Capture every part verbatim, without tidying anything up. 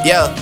Yeah.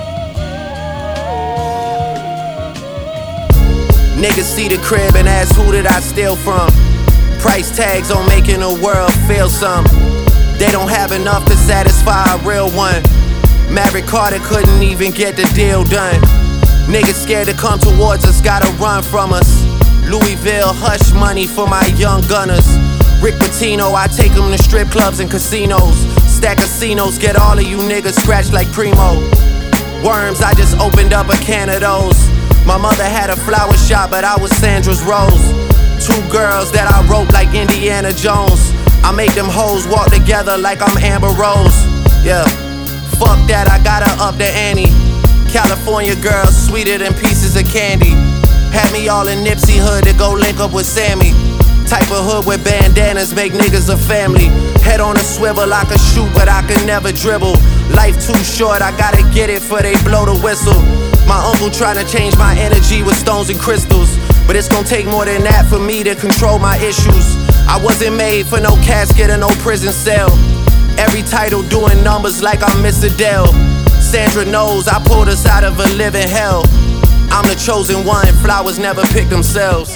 Niggas see the crib and ask who did I steal from. Price tags on making the world feel some. They don't have enough to satisfy a real one. Maverick Carter couldn't even get the deal done. Niggas scared to come towards us, gotta run from us. Louisville hush money for my young gunners. Rick Pitino, I take them to strip clubs and casinos. Stack casinos, get all of you niggas scratched like Primo. Worms, I just opened up a can of those. My mother had a flower shop, but I was Sandra's Rose. Two girls that I wrote like Indiana Jones. I make them hoes walk together like I'm Amber Rose. Yeah, fuck that, I gotta up the ante. California girls sweeter than pieces of candy. Had me all in Nipsey hood to go link up with Sammy. Type of hood with bandanas make niggas a family. Head on a swivel, I can shoot but I can never dribble. Life too short, I gotta get it for they blow the whistle. My uncle tryna change my energy with stones and crystals, but it's gon' take more than that for me to control my issues. I wasn't made for no casket or no prison cell. Every title doing numbers like I'm Miss Adele. Sandra knows I pulled us out of a living hell. I'm the chosen one, flowers never pick themselves.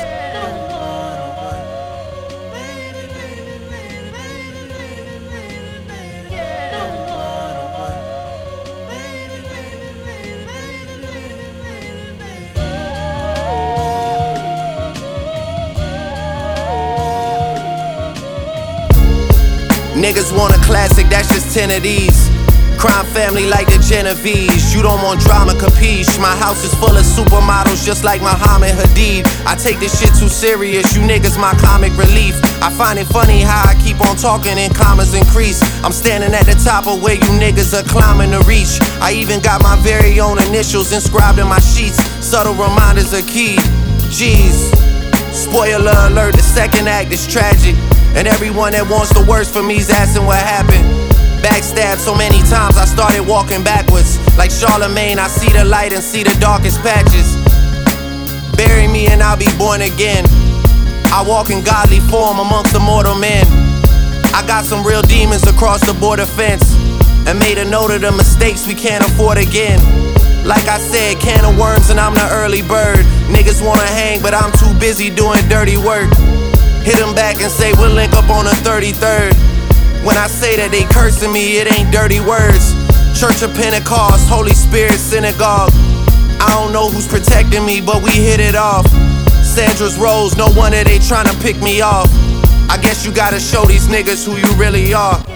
Niggas want a classic, that's just ten of these. Crime family like the Genovese. You don't want drama, capiche. My house is full of supermodels just like Muhammad Hadid. I take this shit too serious, you niggas my comic relief. I find it funny how I keep on talking and commas increase. I'm standing at the top of where you niggas are climbing to reach. I even got my very own initials inscribed in my sheets. Subtle reminders are key. Jeez. Spoiler alert, the second act is tragic. And everyone that wants the worst for me's asking what happened. Backstabbed so many times I started walking backwards. Like Charlemagne, I see the light and see the darkest patches. Bury me and I'll be born again. I walk in godly form amongst the mortal men. I got some real demons across the border fence, and made a note of the mistakes we can't afford again. Like I said, can of worms and I'm the early bird. Niggas wanna hang but I'm too busy doing dirty work. Hit them back and say we'll link up on the thirty-third. When I say that they cursing me, it ain't dirty words. Church of Pentecost, Holy Spirit synagogue. I don't know who's protecting me, but we hit it off. Sandra's Rose, no wonder they tryna pick me off. I guess you gotta show these niggas who you really are.